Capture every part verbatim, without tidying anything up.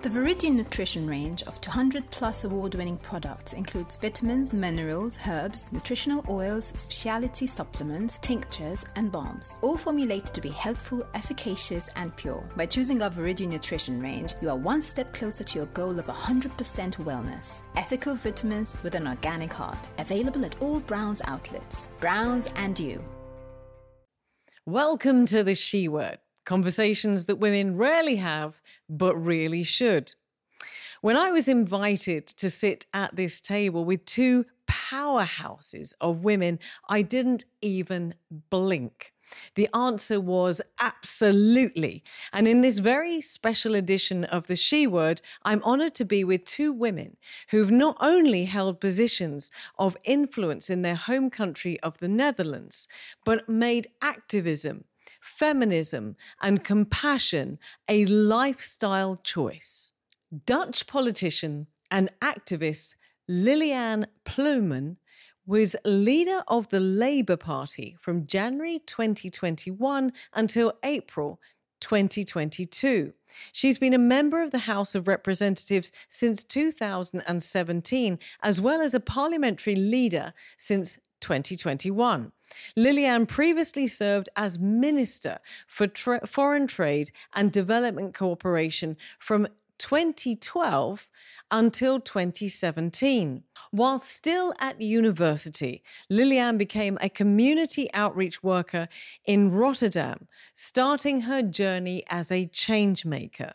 The Viridian Nutrition range of two hundred plus award-winning products includes vitamins, minerals, herbs, nutritional oils, specialty supplements, tinctures, and balms, all formulated to be healthful, efficacious, and pure. By choosing our Viridian Nutrition range, you are one step closer to your goal of one hundred percent wellness. Ethical vitamins with an organic heart. Available at all Browns outlets. Browns and you. Welcome to the She Word. Conversations that women rarely have, but really should. When I was invited to sit at this table with two powerhouses of women, I didn't even blink. The answer was absolutely. And in this very special edition of the She Word, I'm honoured to be with two women who've not only held positions of influence in their home country of the Netherlands, but made activism, feminism, and compassion a lifestyle choice. Dutch politician and activist Lilianne Ploumen was leader of the Labour Party from January twenty twenty-one until April twenty twenty-two. She's been a member of the House of Representatives since two thousand seventeen, as well as a parliamentary leader since twenty twenty-one. Lilianne previously served as Minister for Tra- Foreign Trade and Development Cooperation from twenty twelve until twenty seventeen. While still at university, Lilianne became a community outreach worker in Rotterdam, starting her journey as a change maker.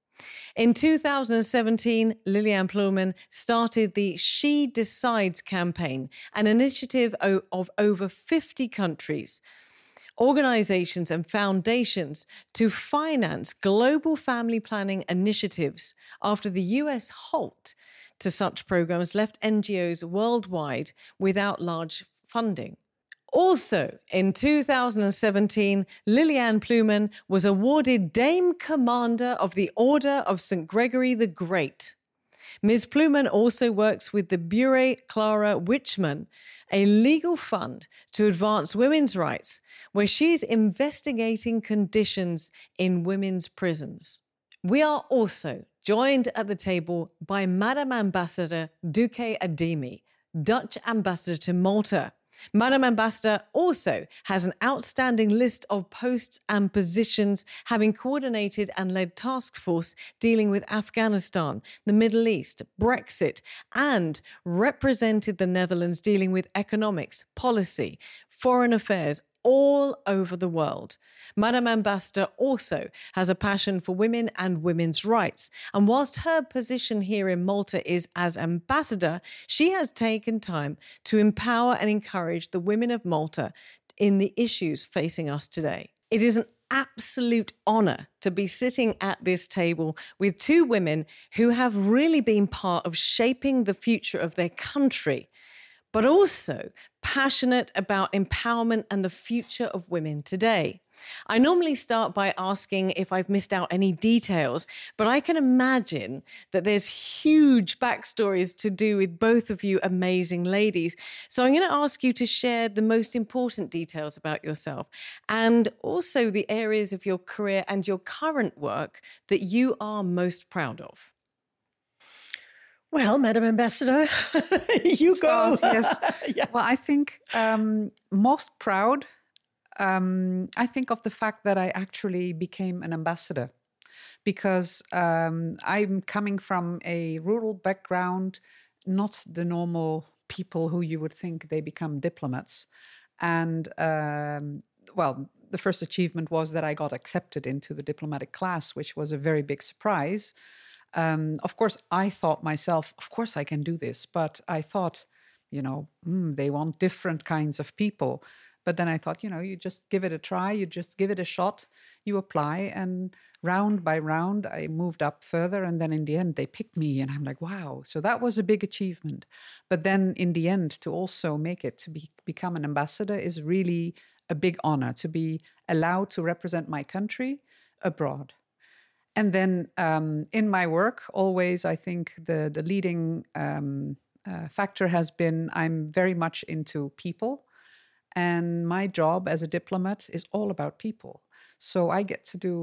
In two thousand seventeen, Lilianne Ploumen started the She Decides campaign, an initiative of over fifty countries, organizations and foundations to finance global family planning initiatives after the U S halt to such programs left N G Os worldwide without large funding. Also, in two thousand seventeen, Lilianne Ploumen was awarded Dame Commander of the Order of Saint Gregory the Great. Miz Ploumen also works with the Bureau Clara Wichmann, a legal fund to advance women's rights, where she's investigating conditions in women's prisons. We are also joined at the table by Madam Ambassador Duque Ademi, Dutch Ambassador to Malta. Madam Ambassador also has an outstanding list of posts and positions, having coordinated and led task force dealing with Afghanistan, the Middle East, Brexit, and represented the Netherlands dealing with economics, policy, foreign affairs, all over the world. Madam Ambassador also has a passion for women and women's rights. And whilst her position here in Malta is as ambassador, she has taken time to empower and encourage the women of Malta in the issues facing us today. It is an absolute honor to be sitting at this table with two women who have really been part of shaping the future of their country, but also passionate about empowerment and the future of women today. I normally start by asking if I've missed out any details, but I can imagine that there's huge backstories to do with both of you amazing ladies. So I'm going to ask you to share the most important details about yourself and also the areas of your career and your current work that you are most proud of. Well, Madam Ambassador, you Start, go. Yes. Yeah. Well, I think um, most proud, um, I think of the fact that I actually became an ambassador because um, I'm coming from a rural background, not the normal people who you would think they become diplomats. And, um, well, the first achievement was that I got accepted into the diplomatic class, which was a very big surprise. Um, of course, I thought myself, of course I can do this. But I thought, you know, mm, they want different kinds of people. But then I thought, you know, you just give it a try. You just give it a shot. You apply. And round by round, I moved up further. And then in the end, they picked me. And I'm like, wow. So that was a big achievement. But then in the end, to also make it, to be, become an ambassador is really a big honor to be allowed to represent my country abroad. And then um, in my work, always, I think the, the leading um, uh, factor has been I'm very much into people. And my job as a diplomat is all about people. So I get to do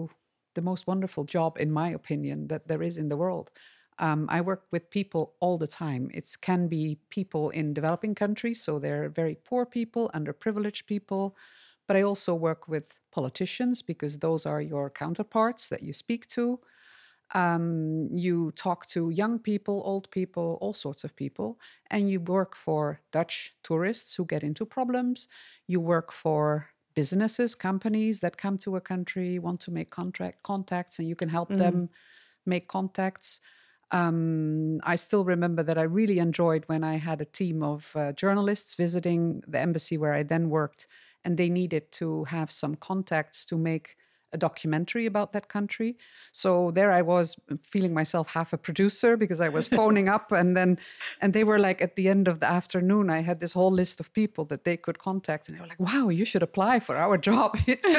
the most wonderful job, in my opinion, that there is in the world. Um, I work with people all the time. It can be people in developing countries, so they're very poor people, underprivileged people. But I also work with politicians because those are your counterparts that you speak to. Um, you talk to young people, old people, all sorts of people, and you work for Dutch tourists who get into problems. You work for businesses, companies that come to a country, want to make contract contacts, and you can help mm. them make contacts. Um, I still remember that I really enjoyed when I had a team of uh, journalists visiting the embassy where I then worked, and they needed to have some contacts to make a documentary about that country. So there I was feeling myself half a producer because I was phoning up and then, and they were like, at the end of the afternoon, I had this whole list of people that they could contact, and they were like, wow, you should apply for our job.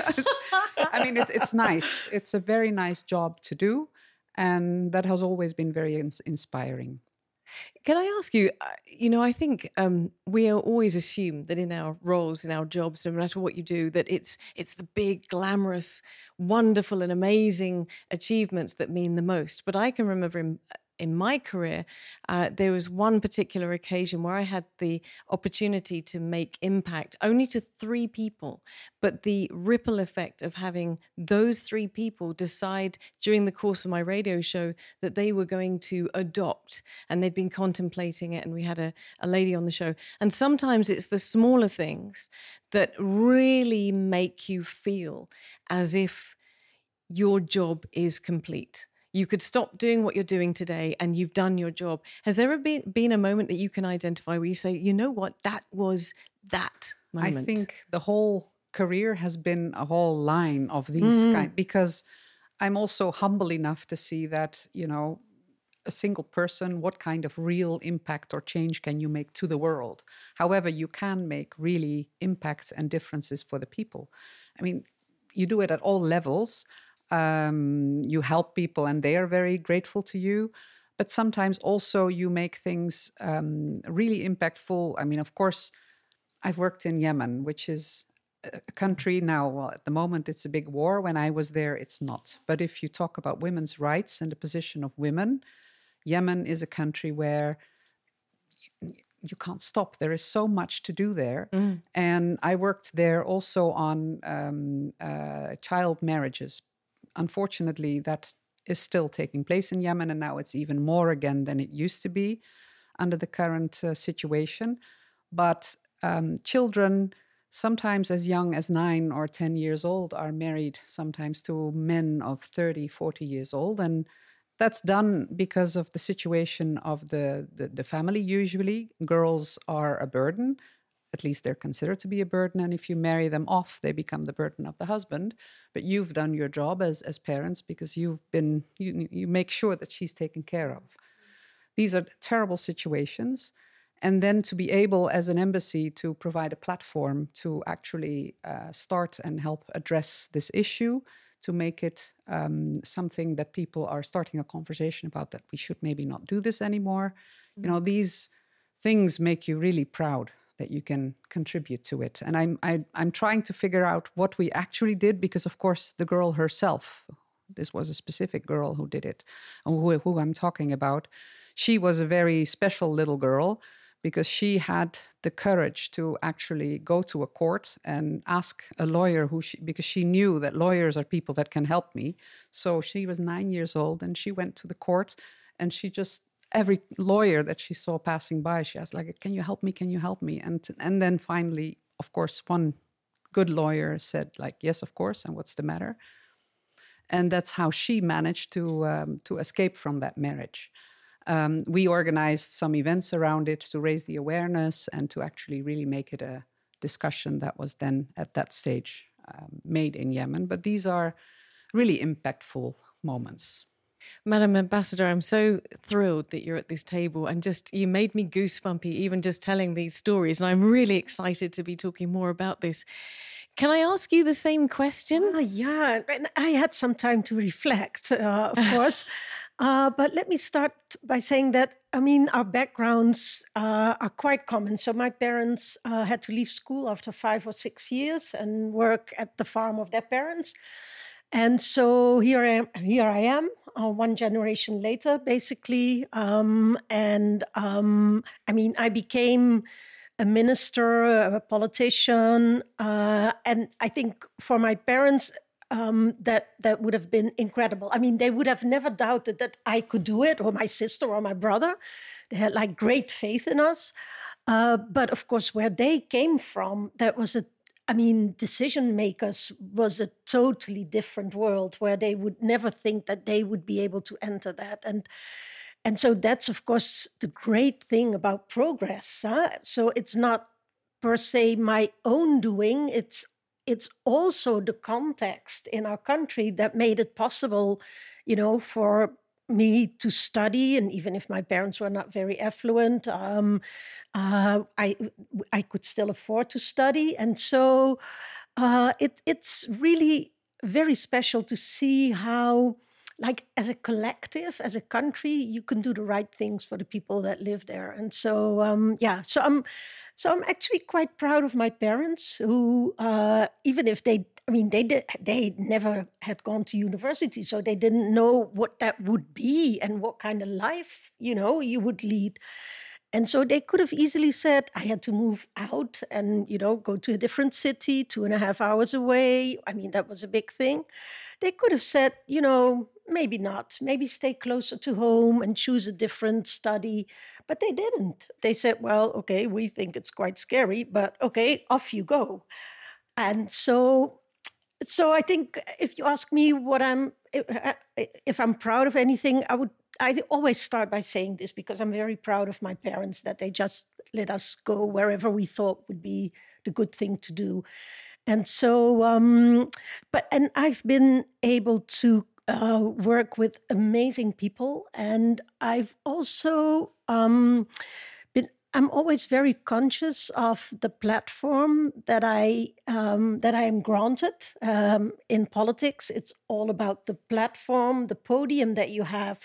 I mean, it's, it's nice. It's a very nice job to do. And that has always been very ins- inspiring. Can I ask you, uh, you know, I think um, we always assume that in our roles, in our jobs, no matter what you do, that it's it's the big, glamorous, wonderful and amazing achievements that mean the most. But I can remember in, in my career, uh, there was one particular occasion where I had the opportunity to make impact only to three people. But the ripple effect of having those three people decide during the course of my radio show that they were going to adopt, and they'd been contemplating it, and we had a, a lady on the show. And sometimes it's the smaller things that really make you feel as if your job is complete. You could stop doing what you're doing today and you've done your job. Has there ever been, been a moment that you can identify where you say, you know what, that was that moment? I think the whole career has been a whole line of these mm. kind, because I'm also humble enough to see that, you know, a single person, what kind of real impact or change can you make to the world? However, you can make really impacts and differences for the people. I mean, you do it at all levels. Um, you help people and they are very grateful to you. But sometimes also you make things um, really impactful. I mean, of course, I've worked in Yemen, which is a country now, well, at the moment it's a big war. When I was there, it's not. But if you talk about women's rights and the position of women, Yemen is a country where you can't stop. There is so much to do there. Mm. And I worked there also on um, uh, child marriages. Unfortunately, that is still taking place in Yemen, and now it's even more again than it used to be under the current uh, situation. But um, children, sometimes as young as nine or ten years old, are married sometimes to men of thirty, forty years old. And that's done because of the situation of the, the, the family usually. Girls are a burden. At least they're considered to be a burden. And if you marry them off, they become the burden of the husband. But you've done your job as, as parents because you've been, you, you make sure that she's taken care of. These are terrible situations. And then to be able, as an embassy, to provide a platform to actually uh, start and help address this issue, to make it um, something that people are starting a conversation about, that we should maybe not do this anymore. Mm-hmm. You know, these things make you really proud that you can contribute to it. And I'm I, I'm trying to figure out what we actually did, because of course the girl herself, this was a specific girl who did it, who, who I'm talking about, she was a very special little girl because she had the courage to actually go to a court and ask a lawyer who she, because she knew that lawyers are people that can help me. So she was nine years old and she went to the court, and she just, every lawyer that she saw passing by, she asked, like, can you help me? Can you help me? And and then finally, of course, one good lawyer said, like, yes, of course. And what's the matter? And that's how she managed to um, to escape from that marriage. Um, we organized some events around it to raise the awareness and to actually really make it a discussion that was then at that stage um, made in Yemen. But these are really impactful moments. Madam Ambassador, I'm so thrilled that you're at this table, and just you made me goosebumpy even just telling these stories, and I'm really excited to be talking more about this. Can I ask you the same question? Uh, yeah, and I had some time to reflect, uh, of course. Uh, but let me start by saying that, I mean, our backgrounds uh, are quite common. So my parents uh, had to leave school after five or six years and work at the farm of their parents. And so here I am, here I am uh, one generation later, basically. Um, and um, I mean, I became a minister, a politician. Uh, and I think for my parents, um, that, that would have been incredible. I mean, they would have never doubted that I could do it, or my sister or my brother. They had like great faith in us. Uh, but of course, where they came from, that was a I mean, decision makers was a totally different world where they would never think that they would be able to enter that. And and so that's, of course, the great thing about progress. Huh? So it's not per se my own doing. It's it's also the context in our country that made it possible, you know, for me to study. And even if my parents were not very affluent, um, uh, I I could still afford to study. And so uh, it, it's really very special to see how, like, as a collective, as a country, you can do the right things for the people that live there. And so, um, yeah, so I'm, so I'm actually quite proud of my parents who, uh, even if they, I mean, they did, they never had gone to university, so they didn't know what that would be and what kind of life, you know, you would lead. And so they could have easily said, I had to move out and, you know, go to a different city, two and a half hours away. I mean, that was a big thing. They could have said, you know, maybe not, maybe stay closer to home and choose a different study. But they didn't. They said, well, okay, we think it's quite scary, but okay, off you go. And so, so I think if you ask me what I'm, if I'm proud of anything, I would, I always start by saying this because I'm very proud of my parents that they just let us go wherever we thought would be the good thing to do. And so, um, but, and I've been able to uh, work with amazing people. And I've also um, been, I'm always very conscious of the platform that I, um, that I am granted um, in politics. It's all about the platform, the podium that you have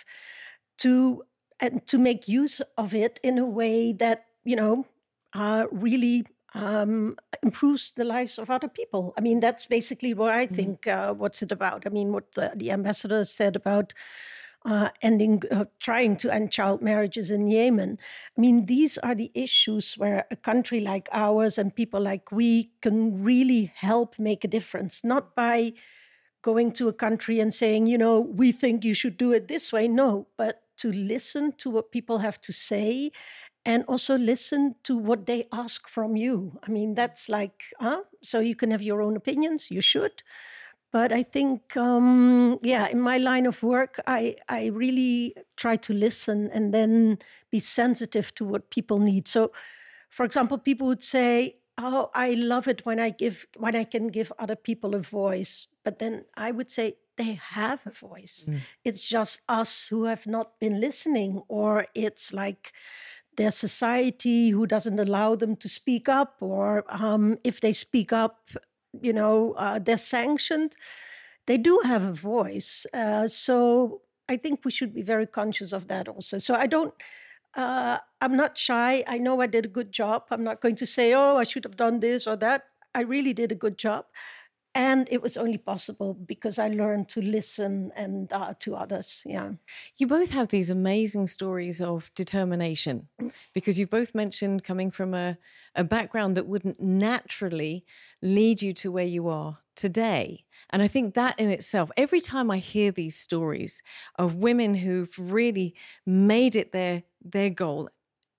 to, and to make use of it in a way that, you know, uh, really um, improves the lives of other people. I mean, that's basically what I think, uh, what's it about? I mean, what the, the ambassador said about uh, ending, uh, trying to end child marriages in Yemen. I mean, these are the issues where a country like ours and people like we can really help make a difference, not by going to a country and saying, you know, we think you should do it this way. No, but to listen to what people have to say and also listen to what they ask from you. I mean, that's like, huh? So you can have your own opinions, you should. But I think, um, yeah, in my line of work, I, I really try to listen and then be sensitive to what people need. So, for example, people would say, oh, I love it when I give, when I can give other people a voice. But then I would say, they have a voice. Mm. It's just us who have not been listening, or it's like their society who doesn't allow them to speak up, or um, if they speak up, you know, uh, they're sanctioned. They do have a voice. Uh, so I think we should be very conscious of that also. So I don't, uh, I'm not shy. I know I did a good job. I'm not going to say, oh, I should have done this or that. I really did a good job. And it was only possible because I learned to listen and uh, to others. Yeah. You both have these amazing stories of determination, because you both mentioned coming from a, a background that wouldn't naturally lead you to where you are today. And I think that in itself, every time I hear these stories of women who've really made it their, their goal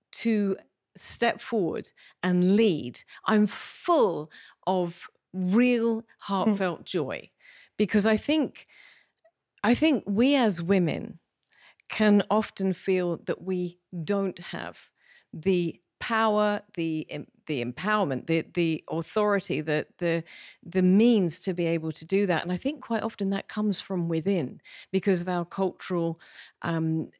to step forward and lead, I'm full of real heartfelt mm. joy, because I think I think we as women can often feel that we don't have the power, the the empowerment, the the authority, the the the means to be able to do that. And I think quite often that comes from within because of our cultural um,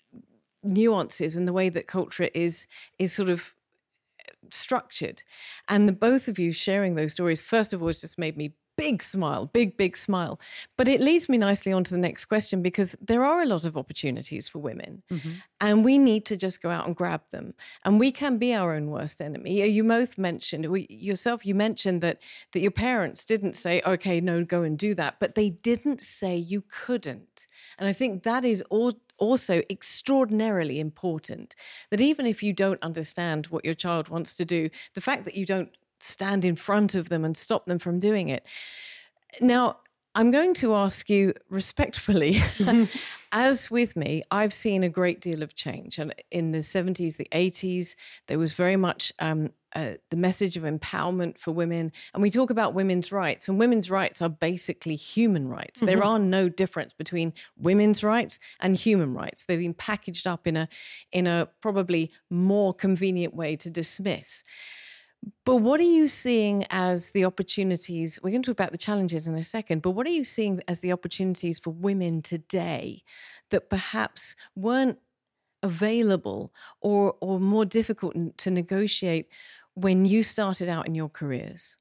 nuances and the way that culture is is sort of structured. And the both of you sharing those stories, first of all, has just made me big smile, big, big smile. But it leads me nicely on to the next question, because there are a lot of opportunities for women mm-hmm. and we need to just go out and grab them. And we can be our own worst enemy. You both mentioned, we, yourself, you mentioned that, that your parents didn't say, okay, no, go and do that. But they didn't say you couldn't. And I think that is all. Also extraordinarily important, that even if you don't understand what your child wants to do, the fact that you don't stand in front of them and stop them from doing it. Now, I'm going to ask you respectfully, as with me, I've seen a great deal of change. And in the seventies, the eighties, there was very much um, uh, the message of empowerment for women. And we talk about women's rights, and women's rights are basically human rights. Mm-hmm. There are no difference between women's rights and human rights. They've been packaged up in a, in a probably more convenient way to dismiss. But what are you seeing as the opportunities? We're going to talk about the challenges in a second, but what are you seeing as the opportunities for women today that perhaps weren't available or, or more difficult to negotiate when you started out in your careers?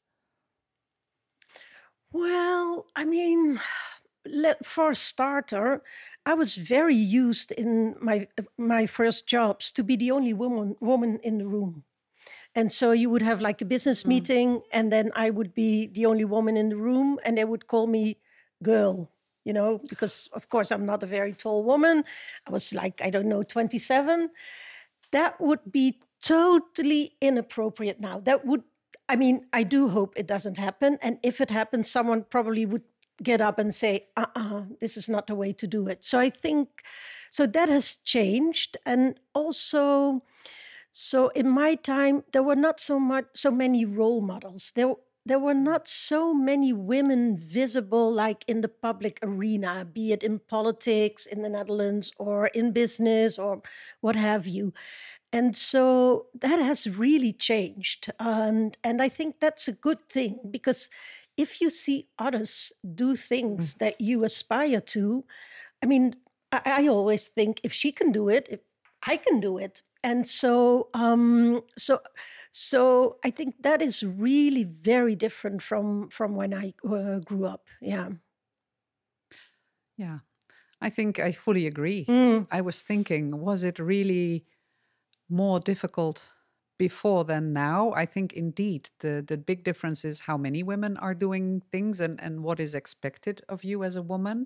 Well, I mean, let, for a starter, I was very used in my my first jobs to be the only woman woman in the room. And so you would have like a business meeting mm. and then I would be the only woman in the room and they would call me girl, you know, because of course I'm not a very tall woman. I was like, I don't know, twenty-seven. That would be totally inappropriate now. That would, I mean, I do hope it doesn't happen. And if it happens, someone probably would get up and say, uh-uh, this is not the way to do it. So I think, so that has changed. And also, so in my time, there were not so much, so many role models. There, there were not so many women visible, like in the public arena, be it in politics in the Netherlands or in business or what have you. And so that has really changed. And, and I think that's a good thing, because if you see others do things mm. that you aspire to, I mean, I, I always think if she can do it, if I can do it. And so, um, so, so I think that is really very different from from when I uh, grew up. Yeah, yeah, I think I fully agree. Mm. I was thinking, was it really more difficult before than now? I think indeed the the big difference is how many women are doing things and and what is expected of you as a woman.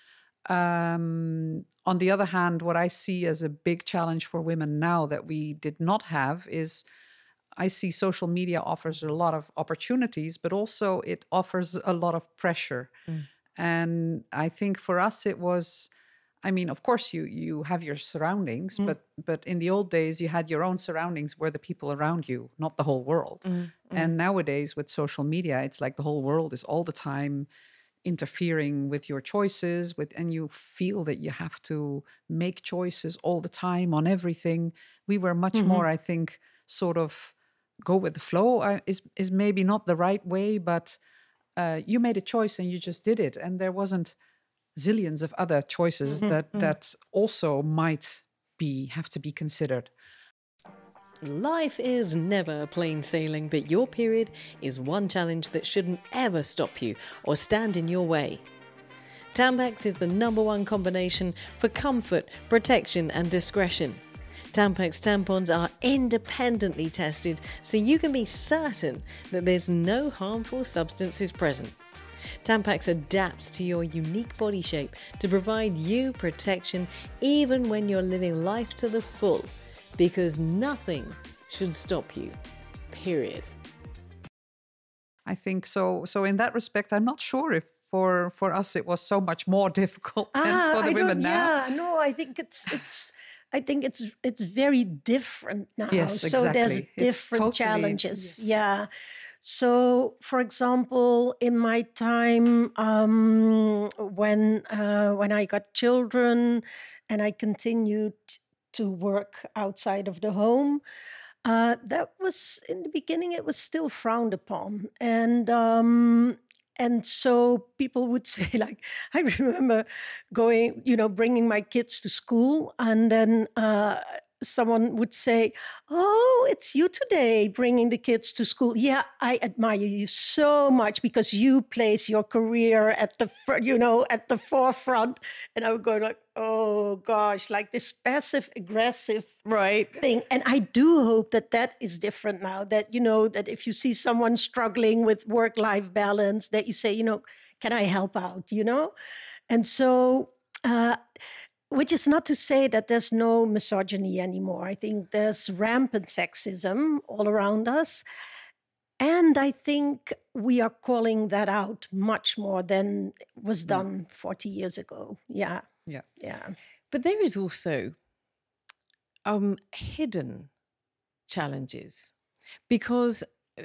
Um, on the other hand, what I see as a big challenge for women now that we did not have is I see social media offers a lot of opportunities, but also it offers a lot of pressure. Mm. And I think for us it was, I mean, of course you you have your surroundings, mm. but but in the old days you had your own surroundings where the people around you, not the whole world. Mm. Mm. And nowadays with social media, it's like the whole world is all the time interfering with your choices, with and you feel that you have to make choices all the time on everything. We were much mm-hmm. more, I think, sort of go with the flow uh, is is maybe not the right way, but uh, you made a choice and you just did it, and there wasn't zillions of other choices mm-hmm. that that also might be have to be considered. Life is never plain sailing, but your period is one challenge that shouldn't ever stop you or stand in your way. Tampax is the number one combination for comfort, protection and discretion. Tampax tampons are independently tested so you can be certain that there's no harmful substances present. Tampax adapts to your unique body shape to provide you protection even when you're living life to the full. Because nothing should stop you, period. I think so. So in that respect, I'm not sure if for, for us it was so much more difficult than ah, for the I women now. Yeah, no, I think it's it's I think it's it's very different now. Yes, so exactly. there's different totally, challenges. Yes. Yeah. So, for example, in my time um, when uh, when I got children and I continued to work outside of the home, uh, that was in the beginning, it was still frowned upon. And um, and so people would say, like, I remember going, you know, bringing my kids to school and then uh, someone would say, "Oh, it's you today bringing the kids to school. Yeah, I admire you so much because you place your career at the fr- you know at the forefront." And I would go like, "Oh gosh," like this passive aggressive Right. thing. And I do hope that that is different now. That you know that if you see someone struggling with work-life balance, that you say, you know, "Can I help out?" You know, and so. Uh, Which is not to say that there's no misogyny anymore. I think there's rampant sexism all around us. And I think we are calling that out much more than was done forty years ago. Yeah. Yeah. Yeah. But there is also um, hidden challenges because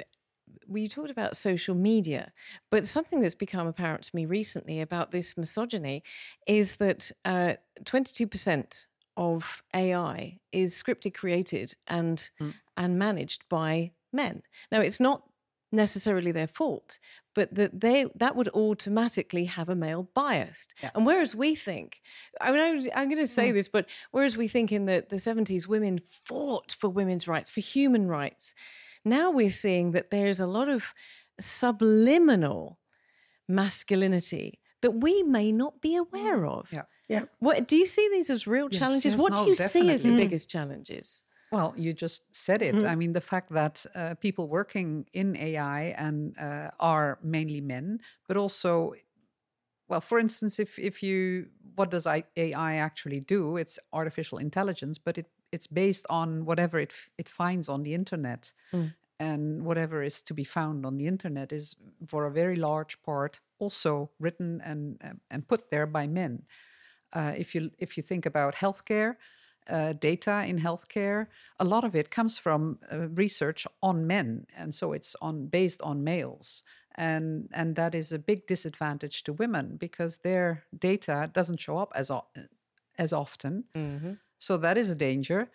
we talked about social media, but something that's become apparent to me recently about this misogyny is that uh, twenty-two percent of A I is scripted, created, and mm. and managed by men. Now, it's not necessarily their fault, but that they that would automatically have a male bias. Yeah. And whereas we think, I mean, I'm going to say mm. this, but whereas we think in the, the seventies, women fought for women's rights, for human rights, now we're seeing that there's a lot of subliminal masculinity that we may not be aware of. Yeah. Yeah. What do you see these as real yes, challenges? Yes, what no, do you definitely. see as the Mm. biggest challenges? Well, you just said it. Mm. I mean, the fact that uh, people working in A I and uh, are mainly men, but also, well, for instance, if if you, what does A I actually do? It's artificial intelligence, but it it's based on whatever it it finds on the internet. Mm. And whatever is to be found on the internet is, for a very large part, also written and and put there by men. Uh, if you if you think about healthcare, uh, data in healthcare, a lot of it comes from uh, research on men, and so it's on based on males, and and that is a big disadvantage to women because their data doesn't show up as as often. Mm-hmm. So that is a danger.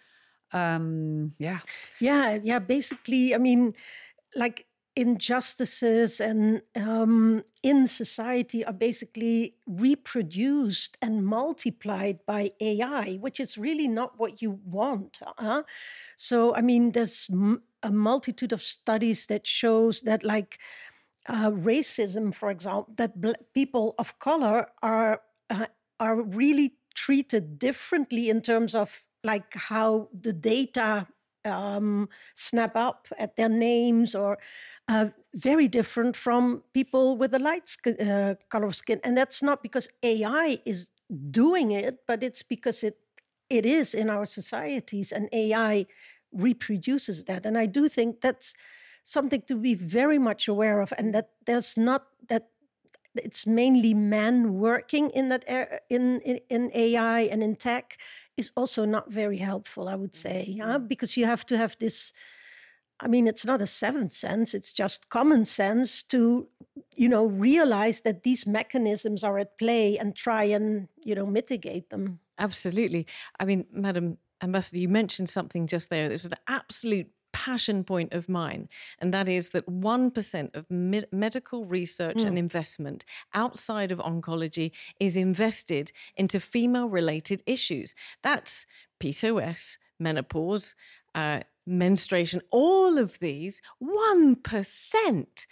Um, yeah. Yeah. Yeah. Basically, I mean, like injustices and um, in society are basically reproduced and multiplied by A I, which is really not what you want. Huh? So, I mean, there's m- a multitude of studies that shows that, like, uh, racism, for example, that bl- people of color are uh, are really treated differently in terms of like how the data um, snap up at their names, or uh, very different from people with a light skin, uh, color of skin. And that's not because A I is doing it, but it's because it it is in our societies, and A I reproduces that. And I do think that's something to be very much aware of, and that there's not that it's mainly men working in that in, in in A I and in tech is also not very helpful, I would say, huh? Because you have to have this, I mean, it's not a seventh sense, it's just common sense to, you know, realize that these mechanisms are at play and try and, you know, mitigate them. Absolutely. I mean, Madam Ambassador, you mentioned something just there. There's an absolute passion point of mine, and that is that one percent of med- medical research mm. and investment outside of oncology is invested into female-related issues. That's P C O S, menopause, uh, menstruation, all of these, one percent.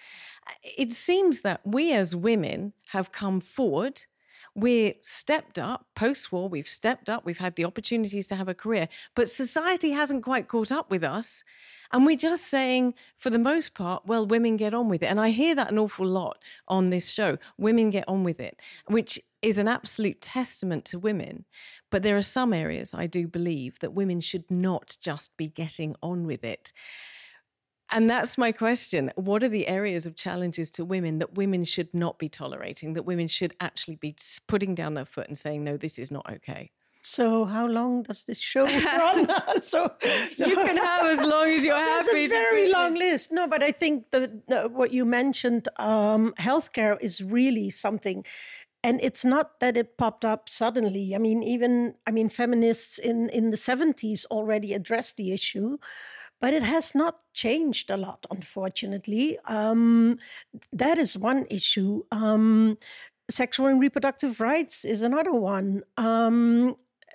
It seems that we as women have come forward. We're stepped up post-war. We've stepped up. We've had the opportunities to have a career, but society hasn't quite caught up with us. And we're just saying, for the most part, well, women get on with it. And I hear that an awful lot on this show. Women get on with it, which is an absolute testament to women. But there are some areas I do believe that women should not just be getting on with it. And that's my question. What are the areas of challenges to women that women should not be tolerating, that women should actually be putting down their foot and saying, no, this is not okay? So how long does this show run? So you can have as long as you're happy. It's a very long list. No, but I think the, the what you mentioned, um, healthcare is really something. And it's not that it popped up suddenly. I mean, even, I mean, feminists in, in the seventies already addressed the issue. But it has not changed a lot, unfortunately. Um, that is one issue. Um, sexual and reproductive rights is another one. Um,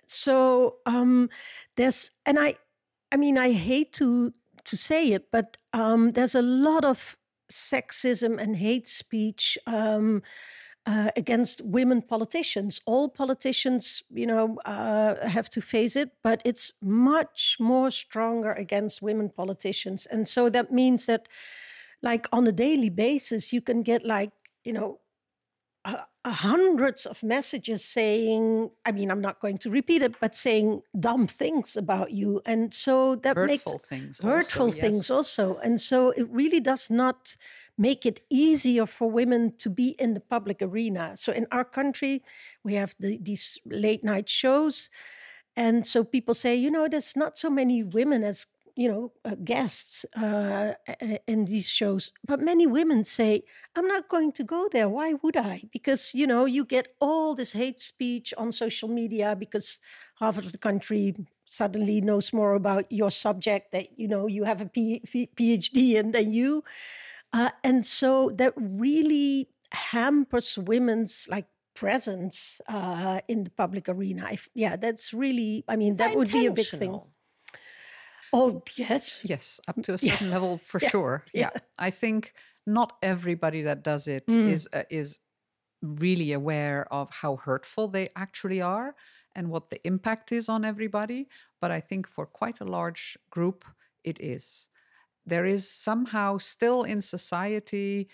so um, there's, and I, I mean, I hate to to say it, but um, there's a lot of sexism and hate speech um, uh, against women politicians. All politicians, you know, uh, have to face it, but it's much more stronger against women politicians. And so that means that, like, on a daily basis, you can get, like, you know, uh, hundreds of messages saying, I mean, I'm not going to repeat it, but saying dumb things about you. And so that Hurtful makes things hurtful also, things yes. also. And so it really does not make it easier for women to be in the public arena. So in our country, we have the, these late night shows. And so people say, you know, there's not so many women as, you know, uh, guests uh, in these shows. But many women say, I'm not going to go there. Why would I? Because, you know, you get all this hate speech on social media because half of the country suddenly knows more about your subject, that, you know, you have a P- PhD in than you. Uh, and so that really hampers women's, like, presence uh, in the public arena. I, yeah, that's really, I mean, Is that, that would be a big thing. intentional? Oh, yes. Yes, up to a certain level for Yeah. sure. Yeah. Yeah. I think not everybody that does it Mm. is uh, is really aware of how hurtful they actually are and what the impact is on everybody. But I think for quite a large group, it is. There is somehow still in society,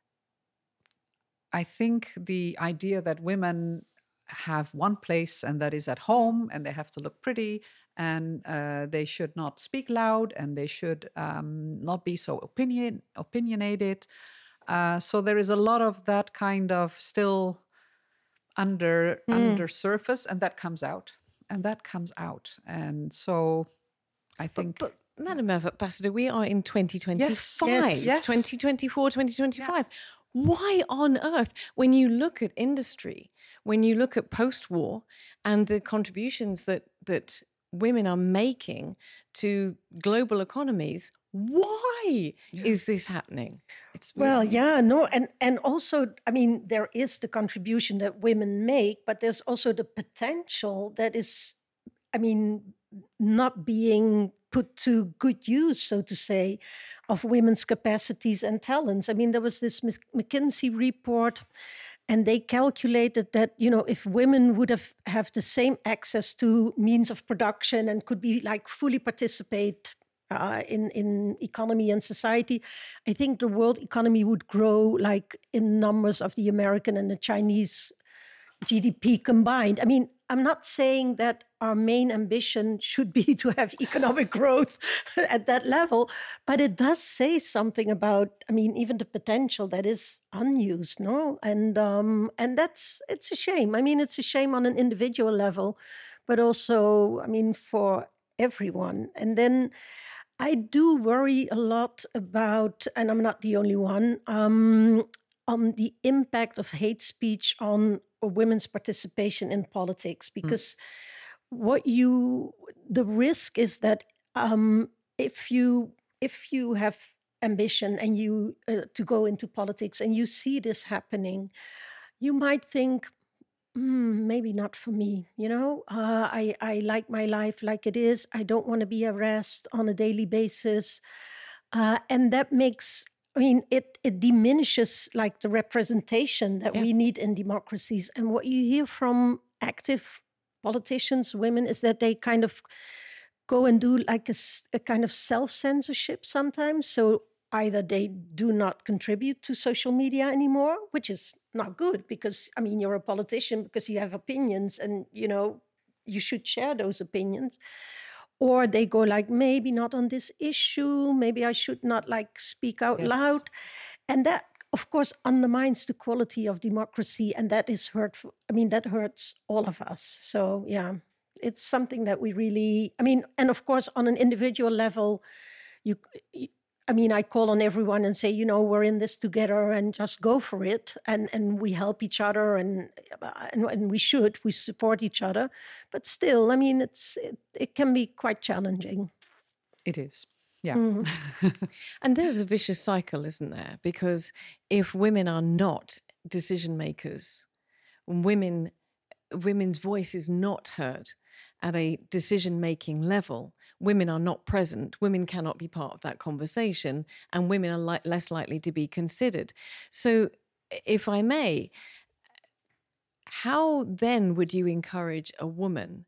I think, the idea that women have one place and that is at home, and they have to look pretty, and uh, they should not speak loud, and they should um, not be so opinion opinionated. Uh, so there is a lot of that kind of still under Mm. under surface, and that comes out, and that comes out, and so I think. But, Madam Ambassador, we are in twenty twenty-five, Yes, yes. twenty twenty-four, twenty twenty-five. Why on earth, when you look at industry, when you look at post-war and the contributions that that women are making to global economies, why Yeah. is this happening? It's Well, really- yeah, no, and and also, I mean, there is the contribution that women make, but there's also the potential that is, I mean, not being put to good use, so to say, of women's capacities and talents. I mean, there was this Mc- McKinsey report, and they calculated that, you know, if women would have have the same access to means of production and could be, like, fully participate uh, in in economy and society, I think the world economy would grow, like, in numbers of the American and the Chinese G D P combined. I mean, I'm not saying that our main ambition should be to have economic growth at that level, but it does say something about, I mean, even the potential that is unused, no? And um, and that's, it's a shame. I mean, it's a shame on an individual level, but also, I mean, for everyone. And then I do worry a lot about, and I'm not the only one, um, on the impact of hate speech on women's participation in politics, because what you, the risk is that um, if you if you have ambition and you uh, to go into politics and you see this happening, you might think, "Hmm, maybe not for me. You know, uh, I I like my life like it is. I don't want to be harassed on a daily basis," uh, and that makes. I mean, it it diminishes, like, the representation that Yeah. we need in democracies. And what you hear from active politicians, women, is that they kind of go and do, like, a, s- a kind of self-censorship sometimes. So either they do not contribute to social media anymore, which is not good, because, I mean, you're a politician because you have opinions, and, you know, you should share those opinions. Or they go, like, maybe not on this issue, maybe I should not, like, speak out Yes. loud. And that, of course, undermines the quality of democracy, and that is hurtful. I mean, that hurts all of us. So, yeah, it's something that we really, I mean, and of course, on an individual level, you, you I mean, I call on everyone and say, you know, we're in this together, and just go for it. And and we help each other, and and, and we should, we support each other. But still, I mean, it's it, it can be quite challenging. It is. Yeah. Mhm. And there's a vicious cycle, isn't there? Because if women are not decision makers, women women's voice is not heard, at a decision-making level, women are not present, women cannot be part of that conversation, and women are li- less likely to be considered. So, if I may, how then would you encourage a woman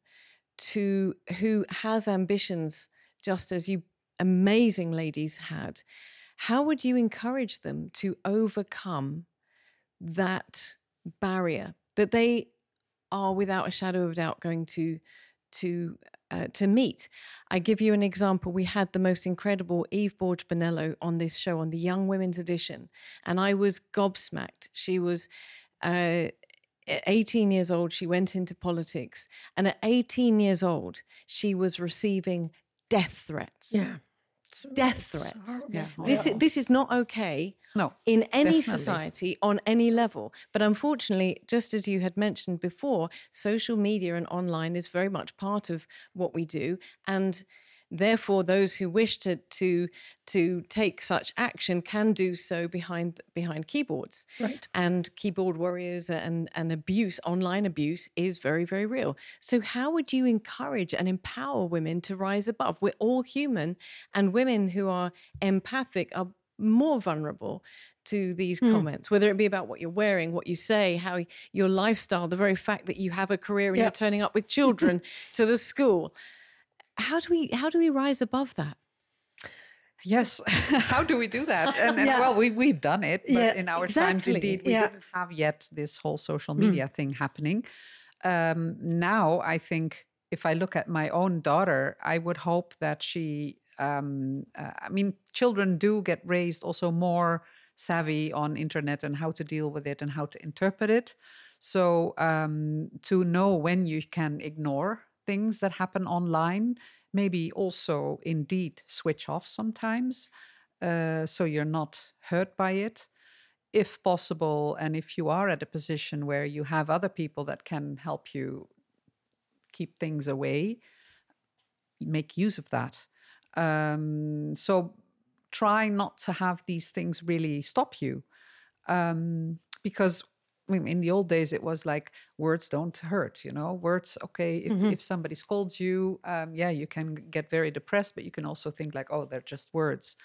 to who has ambitions, just as you amazing ladies had, how would you encourage them to overcome that barrier that they are without a shadow of a doubt going to to uh, to meet? I give you an example. We had the most incredible Eve Borge Bonello on this show, on the Young Women's Edition, and I was gobsmacked. She was uh, eighteen years old. She went into politics, and at eighteen years old, she was receiving death threats. Yeah. Death threats. Yeah. This is, this is not okay No, in any definitely. society on any level. But unfortunately, just as you had mentioned before, social media and online is very much part of what we do. And therefore, those who wish to to to take such action can do so behind behind keyboards. Right. And keyboard warriors and, and abuse, online abuse, is very, very real. So how would you encourage and empower women to rise above? We're all human, and women who are empathic are more vulnerable to these Mm. comments, whether it be about what you're wearing, what you say, how your lifestyle, the very fact that you have a career and Yeah. you're turning up with children to the school. How do we how do we rise above that? Yes. How do we do that? And, and Yeah. well, we, we've done it, but Yeah, in our times, exactly. indeed, we Yeah. didn't have yet this whole social media thing happening. Um, now, I think if I look at my own daughter, I would hope that she, um, uh, I mean, children do get raised also more savvy on internet and how to deal with it and how to interpret it. So um, to know when you can ignore things that happen online, maybe also indeed switch off sometimes, uh, so you're not hurt by it, if possible. And if you are at a position where you have other people that can help you keep things away, make use of that. Um, so try not to have these things really stop you, um, because I mean, in the old days, it was like words don't hurt, you know, words. Okay. If, Mhm. if somebody scolds you, um, yeah, you can get very depressed, but you can also think like, oh, they're just words.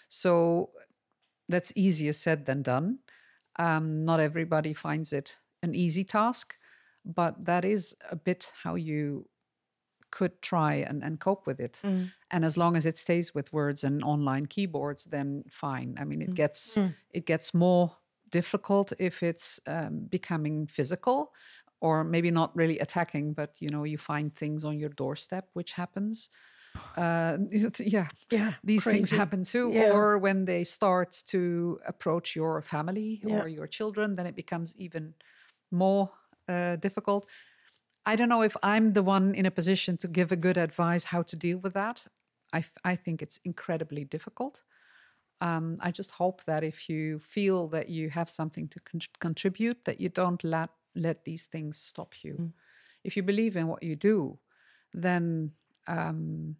So that's easier said than done. Um, not everybody finds it an easy task, but that is a bit how you could try and, and cope with it. Mm. And as long as it stays with words and online keyboards, then fine. I mean, it gets Mm. it gets more difficult if it's um, becoming physical, or maybe not really attacking, but you know, you find things on your doorstep, which happens. Uh, it's- yeah, Yeah. these things crazy. happen too. Yeah. Or when they start to approach your family Yeah. or your children, then it becomes even more uh, difficult. I don't know if I'm the one in a position to give a good advice how to deal with that. I, f- I think it's incredibly difficult. Um, I just hope that if you feel that you have something to con- contribute, that you don't let let these things stop you. Mm. If you believe in what you do, then um,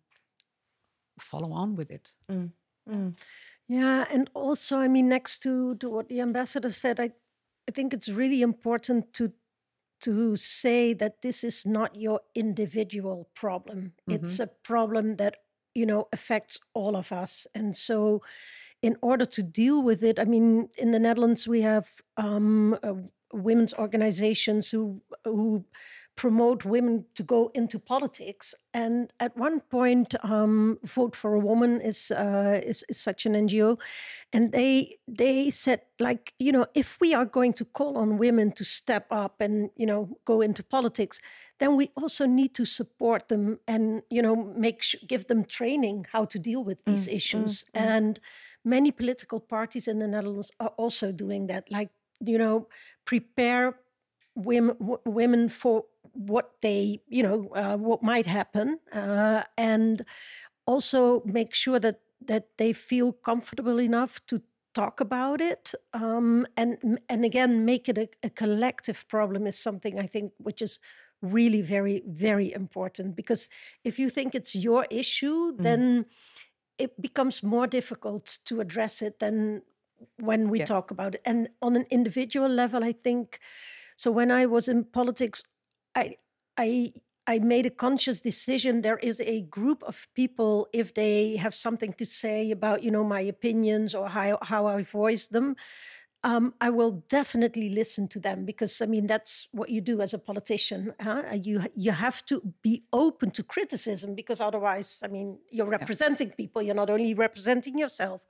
follow on with it. Mm. Mm. Yeah, and also, I mean, next to, to what the ambassador said, I, I think it's really important to to say that this is not your individual problem. It's a problem that, you know, affects all of us. And so in order to deal with it, I mean, in the Netherlands, we have um, uh, women's organizations who who promote women to go into politics. And at one point, um, Vote for a Woman is, uh, is is such an N G O, and they they said, like, you know, if we are going to call on women to step up and, you know, go into politics, then we also need to support them and, you know, make sh- give them training how to deal with these Mm, issues. mm, mm. And many political parties in the Netherlands are also doing that, like, you know, prepare women w- women for what they, you know, uh, what might happen, uh, and also make sure that that they feel comfortable enough to talk about it, um, and and again make it a, a collective problem is something I think which is really very, very important, because if you think it's your issue, then it becomes more difficult to address it than when we Yeah. talk about it. And on an individual level, I think, so when I was in politics, I I I made a conscious decision. There is a group of people, if they have something to say about, you know, my opinions or how, how I voice them, um, I will definitely listen to them, because, I mean, that's what you do as a politician. Huh? You, you have to be open to criticism, because otherwise, I mean, you're representing yeah. people. You're not only representing yourself,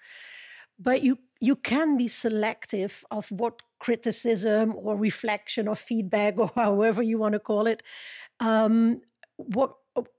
but you, you can be selective of what criticism or reflection or feedback, or however you want to call it, um, what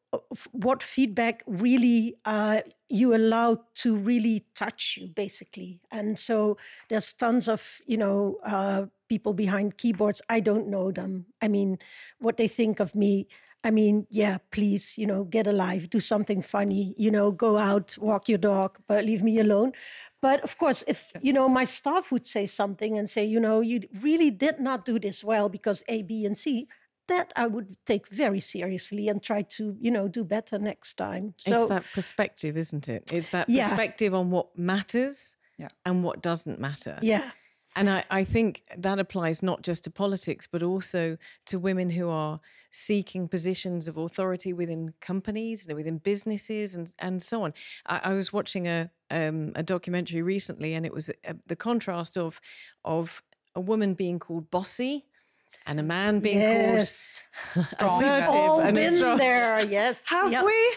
what feedback really uh, you allow to really touch you, basically. And so there's tons of, you know, uh, people behind keyboards. I don't know them. I mean, what they think of me. I mean, yeah, please, you know, get a life, do something funny, you know, go out, walk your dog, but leave me alone. But of course, if, you know, my staff would say something and say, you know, you really did not do this well because A, B, and C, that I would take very seriously and try to, you know, do better next time. So it's that perspective, isn't it? It's that yeah. perspective on what matters yeah. and what doesn't matter. Yeah. And I, I think that applies not just to politics, but also to women who are seeking positions of authority within companies and within businesses and, and so on. I, I was watching a um, a documentary recently, and it was a, the contrast of of a woman being called bossy and a man being yes. called strong. We've all and been strong. There, yes. Have yep. we?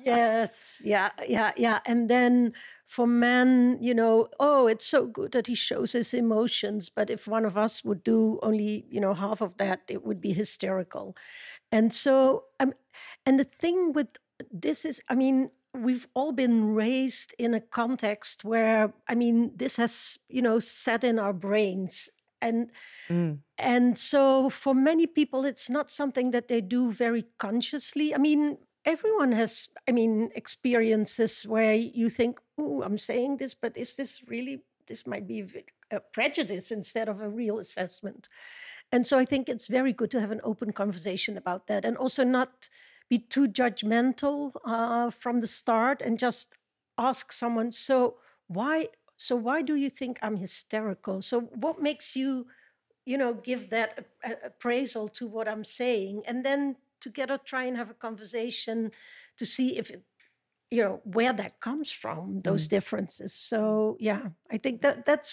Yes, yeah, yeah, yeah. And then for men, you know, oh, it's so good that he shows his emotions. But if one of us would do only, you know, half of that, it would be hysterical. And so, um, and the thing with this is, I mean, we've all been raised in a context where, I mean, this has, you know, set in our brains. And mm. and so for many people, it's not something that they do very consciously. I mean, everyone has, I mean, experiences where you think, oh, I'm saying this, but is this really, this might be a prejudice instead of a real assessment. And so I think it's very good to have an open conversation about that, and also not be too judgmental uh, from the start, and just ask someone, so why... So why do you think I'm hysterical? So what makes you, you know, give that appraisal to what I'm saying? And then together try and have a conversation to see if, it, you know, where that comes from, those mm. differences. So, yeah, I think that that's,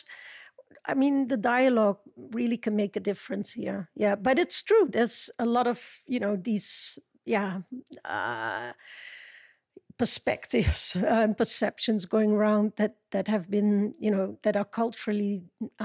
I mean, the dialogue really can make a difference here. Yeah, but it's true. There's a lot of, you know, these, yeah, uh, perspectives and perceptions going around that that have been, you know, that are culturally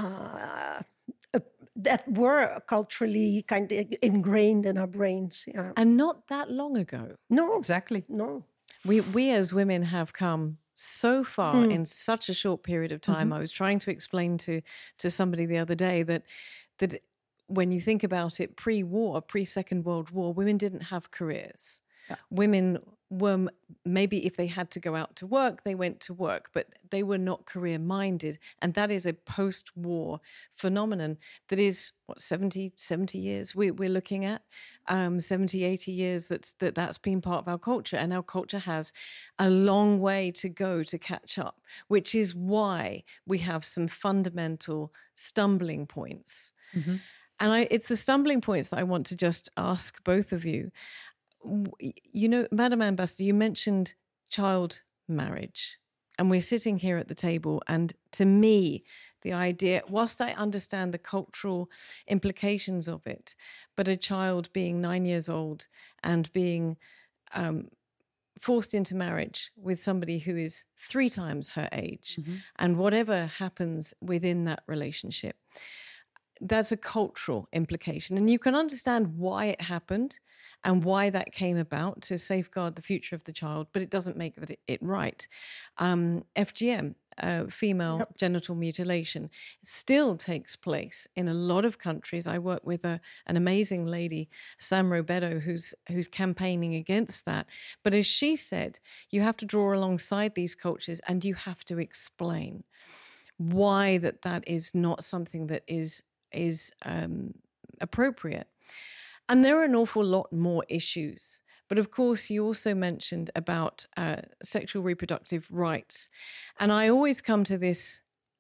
uh, uh, that were culturally kind of ingrained in our brains. Yeah. And not that long ago. No, exactly. No, we we as women have come so far mm. in such a short period of time. Mm-hmm. I was trying to explain to to somebody the other day that that when you think about it, pre-war, pre-Second World War, women didn't have careers. Yeah. Women were, maybe if they had to go out to work, they went to work, but they were not career-minded. And that is a post-war phenomenon that is, what, seventy, seventy years we, we're looking at, um, seventy, eighty years that's, that that's been part of our culture. And our culture has a long way to go to catch up, which is why we have some fundamental stumbling points. Mm-hmm. And I, it's the stumbling points that I want to just ask both of you. You know, Madam Ambassador, you mentioned child marriage, and we're sitting here at the table, and to me, the idea, whilst I understand the cultural implications of it, but a child being nine years old and being um, forced into marriage with somebody who is three times her age, mm-hmm. and whatever happens within that relationship, that's a cultural implication. And you can understand why it happened and why that came about, to safeguard the future of the child, but it doesn't make it, it right. Um, F G M, uh, female yep. genital mutilation, still takes place in a lot of countries. I work with a, an amazing lady, Sam Robedo, who's who's campaigning against that. But as she said, you have to draw alongside these cultures, and you have to explain why that that is not something that is is um, appropriate. And there are an awful lot more issues. But of course, you also mentioned about uh, sexual reproductive rights. And I always come to this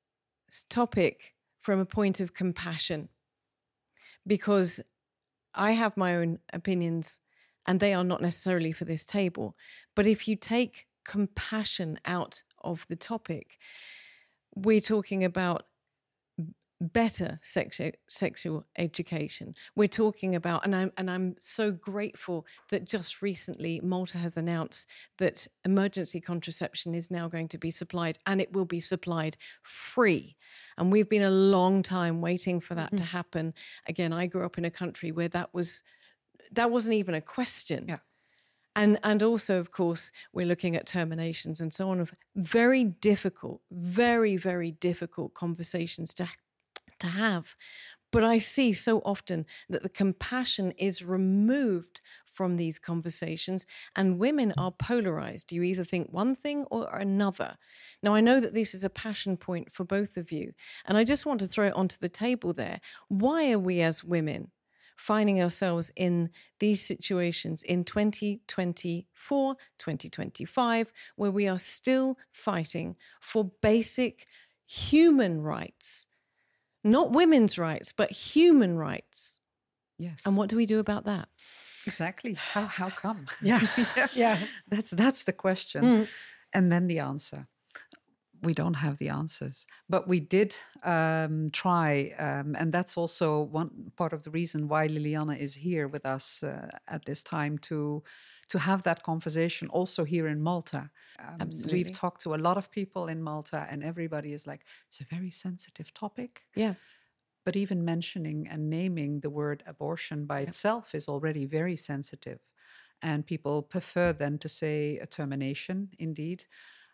topic from a point of compassion, because I have my own opinions and they are not necessarily for this table. But if you take compassion out of the topic, we're talking about better sexu- sexual education. We're talking about, and I'm, and I'm so grateful that just recently Malta has announced that emergency contraception is now going to be supplied, and it will be supplied free. And we've been a long time waiting for that mm-hmm. to happen. Again, I grew up in a country where that was that wasn't even a question. Yeah. And and also, of course, we're looking at terminations and so on. Very difficult, very, very difficult conversations to to have. But I see so often that the compassion is removed from these conversations, and women are polarized. You either think one thing or another. Now, I know that this is a passion point for both of you, and I just want to throw it onto the table there. Why are we as women finding ourselves in these situations in twenty twenty-four, twenty twenty-five, where we are still fighting for basic human rights? Not women's rights, but human rights. Yes. And what do we do about that? Exactly. How how come? Yeah. yeah. That's that's the question. Mm. And then the answer. We don't have the answers, but we did um, try. Um, and that's also one part of the reason why Liliana is here with us uh, at this time to to have that conversation also here in Malta. Um, Absolutely. We've talked to a lot of people in Malta, and everybody is like, it's a very sensitive topic. Yeah. But even mentioning and naming the word abortion by yep. itself is already very sensitive. And people prefer then to say a termination, indeed.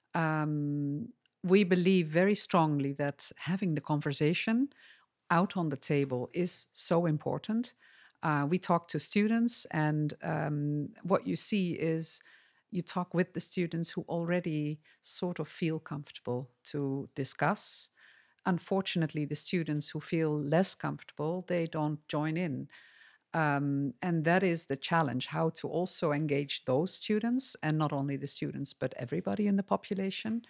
Um, we believe very strongly that having the conversation out on the table is so important. Uh, we talk to students, and um, what you see is you talk with the students who already sort of feel comfortable to discuss. Unfortunately, the students who feel less comfortable, they don't join in. Um, and that is the challenge, how to also engage those students, and not only the students, but everybody in the population.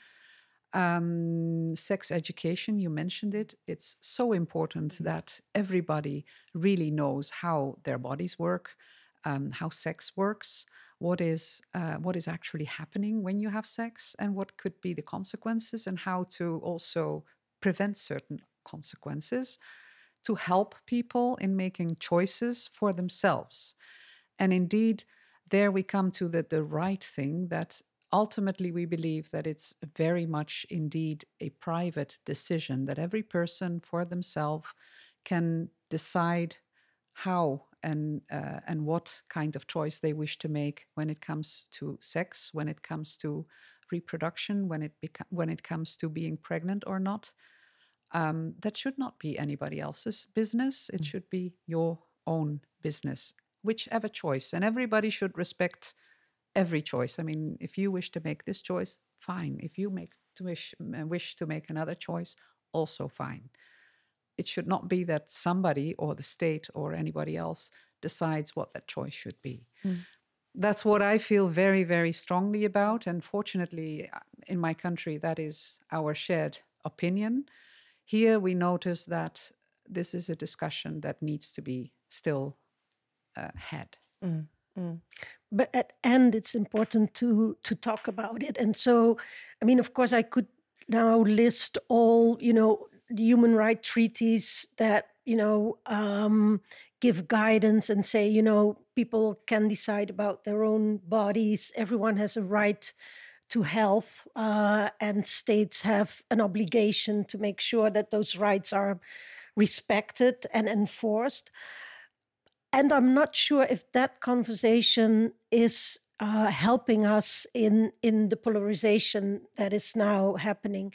Um, sex education, you mentioned it. It's so important that everybody really knows how their bodies work, um, how sex works, what is uh, what is actually happening when you have sex, and what could be the consequences, and how to also prevent certain consequences, to help people in making choices for themselves. And indeed, there we come to the, the right thing, that ultimately we believe that it's very much indeed a private decision, that every person for themselves can decide how and uh, and what kind of choice they wish to make when it comes to sex, when it comes to reproduction, when it beca- when it comes to being pregnant or not. Um, that should not be anybody else's business. It mm. should be your own business, whichever choice. And everybody should respect every choice. I mean, if you wish to make this choice, fine. If you make to wish wish to make another choice, also fine. It should not be that somebody or the state or anybody else decides what that choice should be. Mm. That's what I feel very, very strongly about. And fortunately, in my country, that is our shared opinion. Here we notice that this is a discussion that needs to be still uh, had. Mm. Mm. But at end, it's important to to talk about it. And so, I mean, of course, I could now list all, you know, the human rights treaties that, you know, um, give guidance and say, you know, people can decide about their own bodies. Everyone has a right to health, uh, and states have an obligation to make sure that those rights are respected and enforced. And I'm not sure if that conversation is uh, helping us in, in the polarization that is now happening.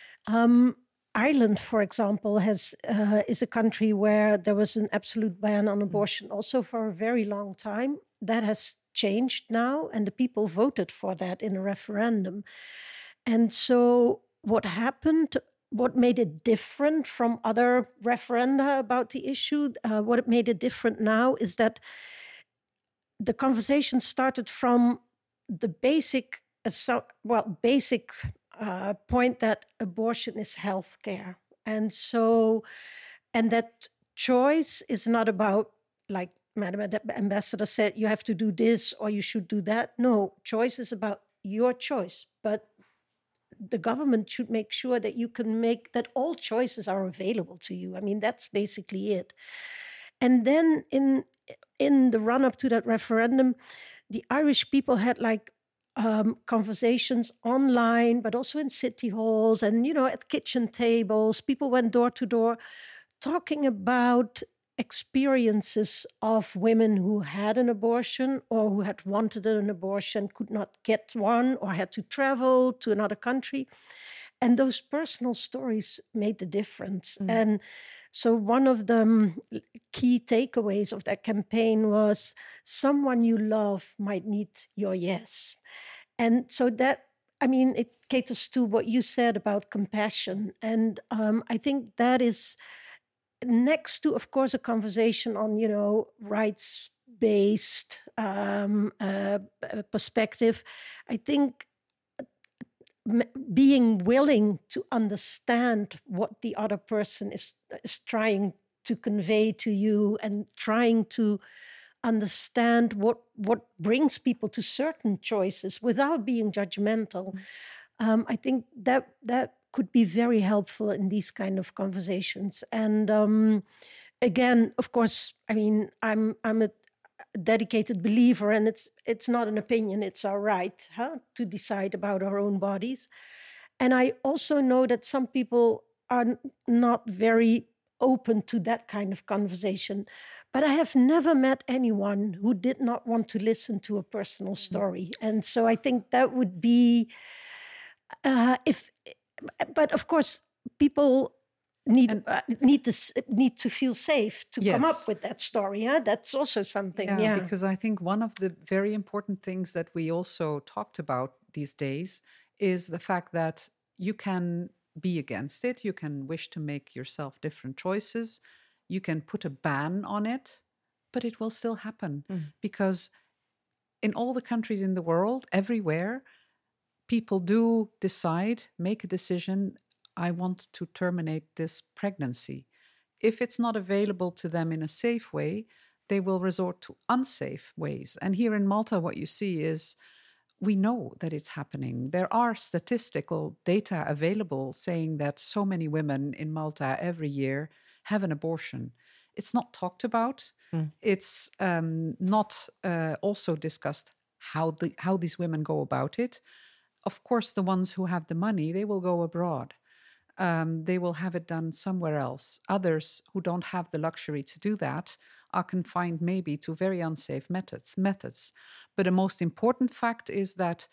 Um, Ireland, for example, has uh, is a country where there was an absolute ban on abortion also for a very long time. That has changed now, and the people voted for that in a referendum. And so what happened, what made it different from other referenda about the issue, uh, what it made it different now is that the conversation started from the basic, uh, well, basic uh, point that abortion is healthcare. And so, and that choice is not about like Madam Ambassador said, you have to do this or you should do that. No, choice is about your choice. But the government should make sure that you can make, that all choices are available to you. I mean, that's basically it. And then in in the run-up to that referendum, the Irish people had like um, conversations online, but also in city halls and, you know, at kitchen tables. People went door to door talking about experiences of women who had an abortion or who had wanted an abortion, could not get one, or had to travel to another country. And those personal stories made the difference. Mm. And so one of the key takeaways of that campaign was someone you love might need your yes. And so that, I mean, it caters to what you said about compassion. And um, I think that is next to, of course, a conversation on, you know, rights-based um, uh, perspective. I think being willing to understand what the other person is, is trying to convey to you and trying to understand what, what brings people to certain choices without being judgmental. Mm-hmm. Um, I think that that could be very helpful in these kind of conversations. And um, again, of course, I mean, I'm I'm a dedicated believer, and it's it's not an opinion, it's our right huh, to decide about our own bodies. And I also know that some people are not very open to that kind of conversation. But I have never met anyone who did not want to listen to a personal story. And so I think that would be, uh, if, but of course, people need and, uh, need to need to feel safe to yes. come up with that story. Huh? That's also something. Yeah, yeah, because I think one of the very important things that we also talked about these days is the fact that you can be against it. You can wish to make yourself different choices. You can put a ban on it, but it will still happen mm. because in all the countries in the world, everywhere, people do decide, make a decision, I want to terminate this pregnancy. If it's not available to them in a safe way, they will resort to unsafe ways. And here in Malta, what you see is we know that it's happening. There are statistical data available saying that so many women in Malta every year have an abortion. It's not talked about. Mm. It's um, not uh, also discussed how the how these women go about it. Of course, the ones who have the money, they will go abroad. Um, they will have it done somewhere else. Others who don't have the luxury to do that are confined maybe to very unsafe methods. methods. But the most important fact is that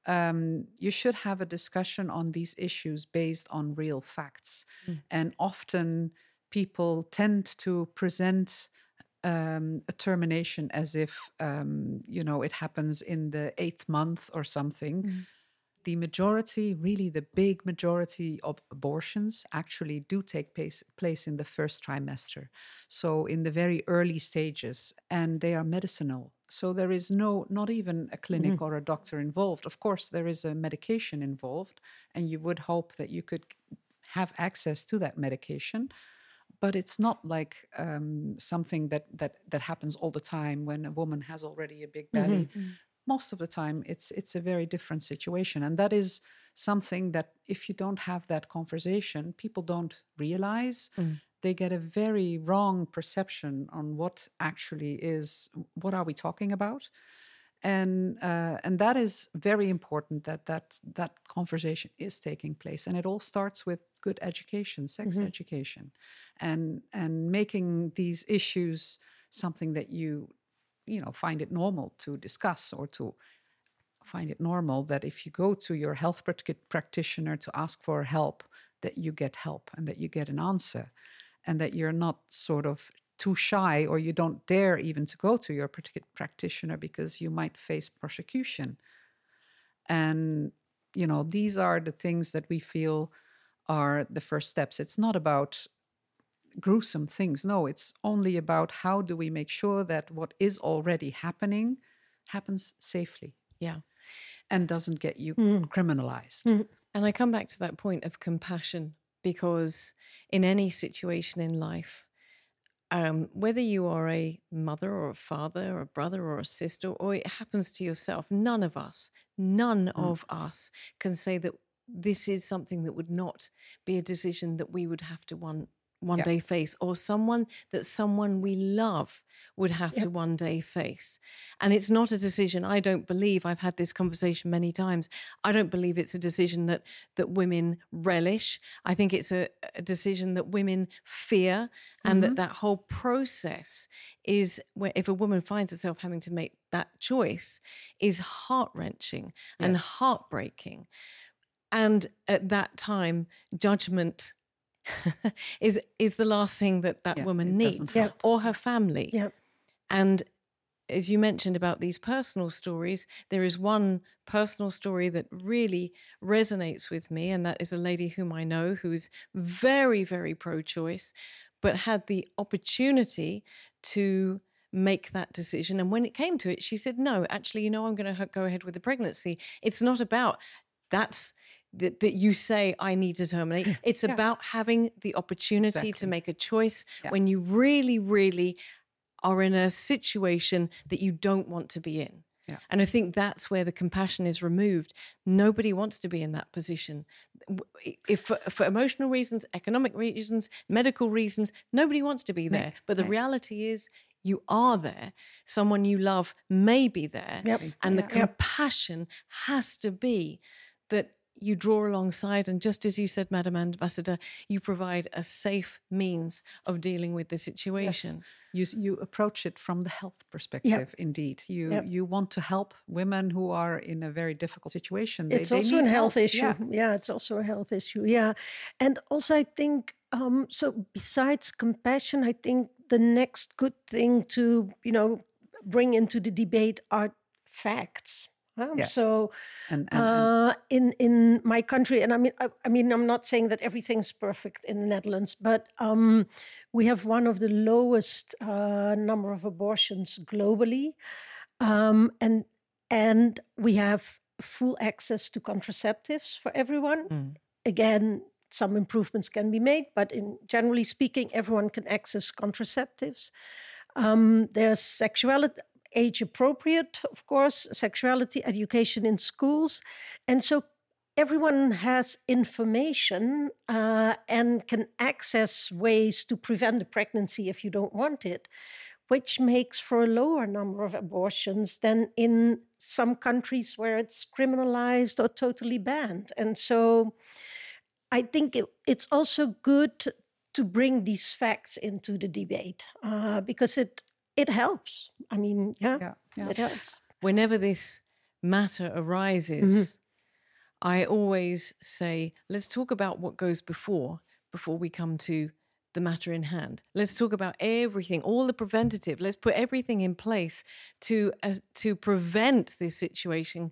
um, you should have a discussion on these issues based on real facts. Mm. And often people tend to present um, a termination as if, um, you know, it happens in the eighth month or something. Mm. The majority, really the big majority of abortions actually do take place, place in the first trimester. So in the very early stages, and they are medicinal. So there is no, not even a clinic mm-hmm. or a doctor involved. Of course, there is a medication involved, and you would hope that you could have access to that medication. But it's not like um, something that, that, that happens all the time when a woman has already a big belly. Mm-hmm. Most of the time, it's it's a very different situation. And that is something that if you don't have that conversation, people don't realize. Mm. They get a very wrong perception on what actually is, what are we talking about? And uh, and that is very important that, that that conversation is taking place. And it all starts with good education, sex mm-hmm. education, and and making these issues something that you you know, find it normal to discuss, or to find it normal that if you go to your health practitioner to ask for help, that you get help and that you get an answer, and that you're not sort of too shy, or you don't dare even to go to your practitioner because you might face prosecution. And, you know, these are the things that we feel are the first steps. It's not about gruesome things. No, it's only about how do we make sure that what is already happening happens safely. Yeah. And doesn't get you mm. criminalized. Mm. And I come back to that point of compassion, because in any situation in life, Um, whether you are a mother or a father or a brother or a sister, or it happens to yourself, none of us, none Mm. of us can say that this is something that would not be a decision that we would have to one one Yeah. day face, or someone that someone we love would have Yep. to one day face. And it's not a decision, I don't believe, I've had this conversation many times, I don't believe it's a decision that that women relish. I think it's a, a decision that women fear, and that that whole process is, where if a woman finds herself having to make that choice, is heart-wrenching and Yes. heartbreaking. And at that time, judgment is is the last thing that that Yeah, woman it doesn't needs, help. or her family. Yeah. And as you mentioned about these personal stories, there is one personal story that really resonates with me, and that is a lady whom I know who's very, very pro-choice, but had the opportunity to make that decision. And when it came to it, she said, no, actually, you know, I'm going to go ahead with the pregnancy. It's not about that's that, that you say I need to terminate. It's Yeah. about having the opportunity to Exactly. make a choice Yeah. when you really, really are in a situation that you don't want to be in. Yeah. And I think that's where the compassion is removed. Nobody wants to be in that position. If for, for emotional reasons, economic reasons, medical reasons, nobody wants to be there. Right, But the right. reality is you are there. Someone you love may be there. Yep. And the Yeah. compassion has to be that you draw alongside, and just as you said, Madam Ambassador, you provide a safe means of dealing with the situation. Yes. You you approach it from the health perspective. Indeed, you Yep. you want to help women who are in a very difficult situation. They- It's they also a need health help. issue. Yeah. Yeah. It's also a health issue. Yeah. And also, I think, um, so besides compassion, I think the next good thing to, you know, bring into the debate are facts. Um, Yeah. So And and, and uh, in in my country, and I mean, I, I mean, I'm not saying that everything's perfect in the Netherlands, but um, we have one of the lowest uh, number of abortions globally, um, and and we have full access to contraceptives for everyone. Mm. Again, some improvements can be made, but in generally speaking, everyone can access contraceptives. Um, there's sexuality, age appropriate, of course, sexuality education in schools. And so everyone has information uh, and can access ways to prevent the pregnancy if you don't want it, which makes for a lower number of abortions than in some countries where it's criminalized or totally banned. And so I think it, it's also good to, to bring these facts into the debate uh, because it it helps. I mean, yeah, yeah, yeah. it helps. Whenever this matter arises, I always say, let's talk about what goes before, before we come to the matter in hand. Let's talk about everything, all the preventative. Let's put everything in place to uh, to prevent this situation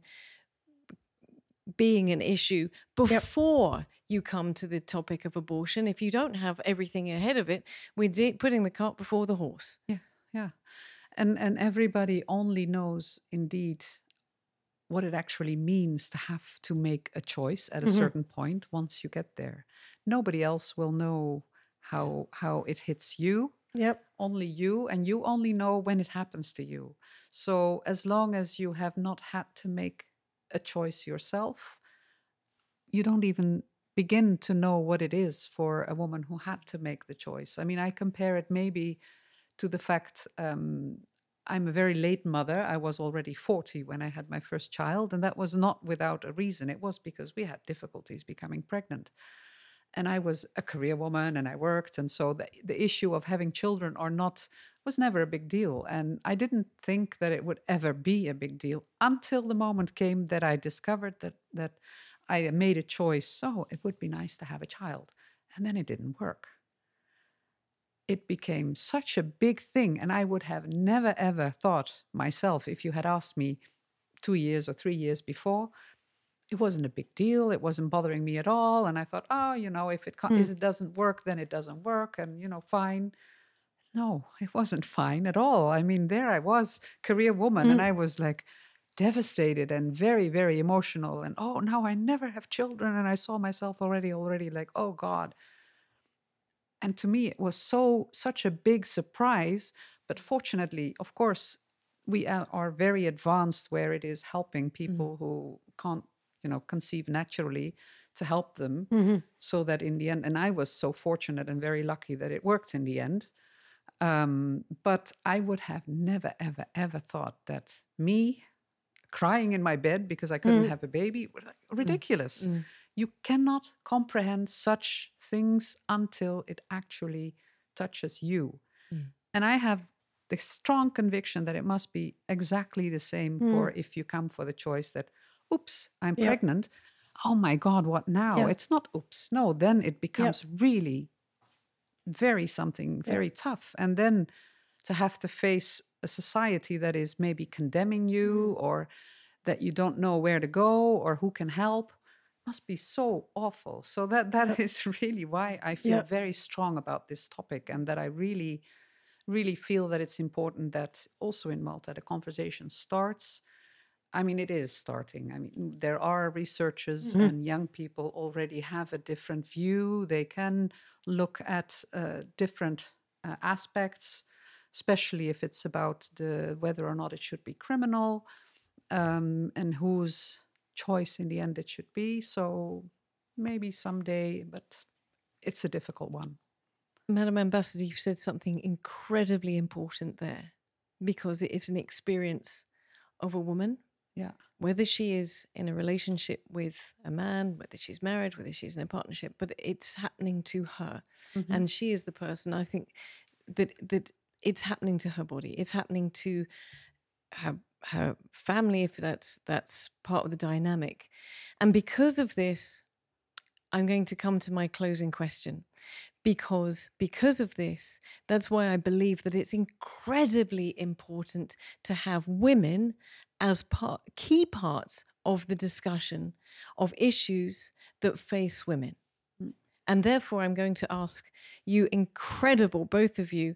being an issue before you come to the topic of abortion. If you don't have everything ahead of it, we're de- putting the cart before the horse. Yeah, yeah. And and everybody only knows indeed what it actually means to have to make a choice at a Mhm. certain point once you get there. Nobody else will know how how it hits you. Yep. Only you, and you only know when it happens to you. So as long as you have not had to make a choice yourself, you don't even begin to know what it is for a woman who had to make the choice. I mean, I compare it maybe to the fact um, I'm a very late mother. I was already forty when I had my first child, and that was not without a reason. It was because we had difficulties becoming pregnant. And I was a career woman and I worked. And so the, the issue of having children or not was never a big deal. And I didn't think that it would ever be a big deal until the moment came that I discovered that that I made a choice. Oh, it would be nice to have a child. And then it didn't work. It became such a big thing. And I would have never, ever thought myself, if you had asked me two years or three years before, it wasn't a big deal. It wasn't bothering me at all. And I thought, oh, you know, if it, co- if it doesn't work, then it doesn't work. And, you know, fine. No, it wasn't fine at all. I mean, there I was, career woman, and I was like devastated and very, very emotional. And, oh, now I never have children. And I saw myself already, already like, oh, God. and to me, it was so such a big surprise. But fortunately, of course, we are, are very advanced where it is helping people mm. who can't, you know, conceive naturally, to help them, mm-hmm. so that in the end, and I was so fortunate and very lucky that it worked in the end. Um, but I would have never, ever, ever thought that me crying in my bed because I couldn't mm. have a baby was ridiculous. Mm. You cannot comprehend such things until it actually touches you. Mm. And I have the strong conviction that it must be exactly the same mm. for if you come for the choice that, oops, I'm yep. pregnant. Oh my God, what now? Yeah. It's not oops. No, then it becomes yep. really very something very yep. tough. And then to have to face a society that is maybe condemning you mm. or that you don't know where to go or who can help must be so awful. So that that yep. is really why I feel yep. very strong about this topic, and that I really, really feel that it's important that also in Malta the conversation starts. I mean, it is starting. I mean, there are researchers mm-hmm. and young people already have a different view. They can look at uh, different uh, aspects, especially if it's about the whether or not it should be criminal, um, and whose choice in the end it should be. So maybe someday, but it's a difficult one. Madam Ambassador, you've said something incredibly important there, because it is an experience of a woman. Yeah. Whether she is in a relationship with a man, whether she's married, whether she's in a partnership, but it's happening to her. Mm-hmm. And she is the person, I think, that that it's happening to her body. It's happening to her her family, if that's that's part of the dynamic. And because of this, I'm going to come to my closing question. Because because of this, that's why I believe that it's incredibly important to have women as part, key parts of the discussion of issues that face women. And therefore, I'm going to ask you, incredible, both of you,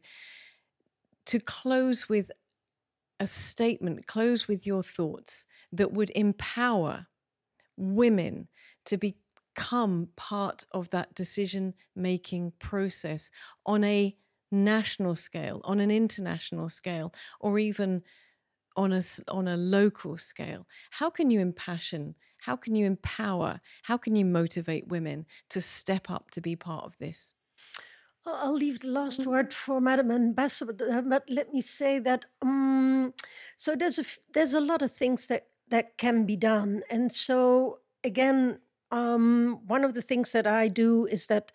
to close with a statement, close with your thoughts that would empower women to be become part of that decision-making process on a national scale, on an international scale, or even on a, on a local scale. How can you impassion, how can you empower, how can you motivate women to step up to be part of this? I'll leave the last word for Madam Ambassador, but let me say that, um, so there's a, there's a lot of things that, that can be done. And so, again, Um, one of the things that I do is that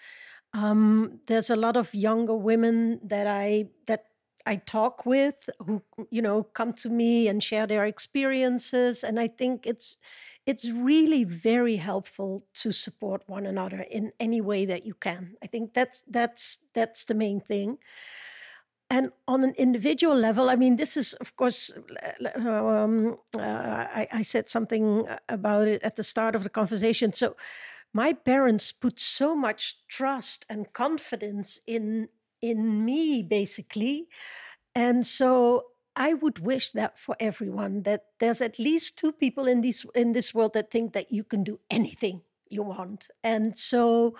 um, there's a lot of younger women that I that I talk with who, you know, come to me and share their experiences, and I think it's it's really very helpful to support one another in any way that you can. I think that's that's that's the main thing. And on an individual level, I mean, this is, of course, um, uh, I, I said something about it at the start of the conversation. So my parents put so much trust and confidence in, in me, basically. And so I would wish that for everyone, that there's at least two people in this, in this world that think that you can do anything you want. And so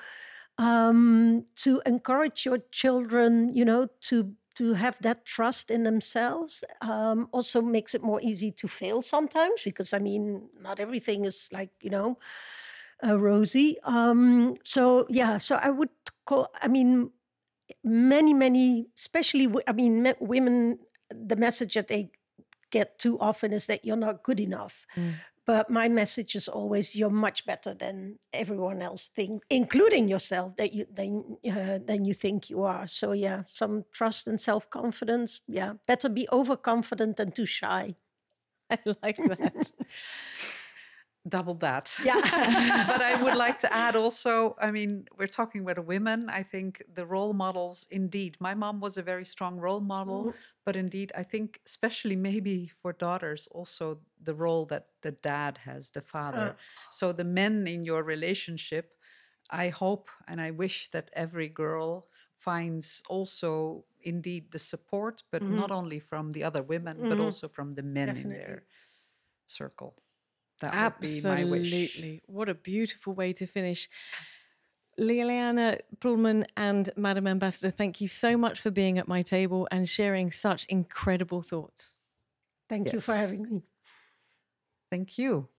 um, to encourage your children, you know, to to have that trust in themselves um, also makes it more easy to fail sometimes, because, I mean, not everything is like, you know, uh, rosy. Um, so, yeah, so I would call, I mean, many, many, especially, I mean, me- women, the message that they get too often is that you're not good enough. Mm. But my message is always, you're much better than everyone else thinks, including yourself, that you than, uh, than you think you are. So yeah, some trust and self-confidence. Yeah, better be overconfident than too shy. I like that. Double that. Yeah. But I would like to add also, I mean, we're talking about women. I think the role models, indeed, my mom was a very strong role model, mm. but indeed, I think especially maybe for daughters, also the role that the dad has, the father. Uh. So the men in your relationship, I hope and I wish that every girl finds also indeed the support, but mm-hmm. not only from the other women, mm-hmm. but also from the men Definitely. In their circle. That Absolutely. Would be my wish. What a beautiful way to finish. Liliana Pullman and Madam Ambassador, thank you so much for being at my table and sharing such incredible thoughts. Thank Yes. you for having me. Thank you.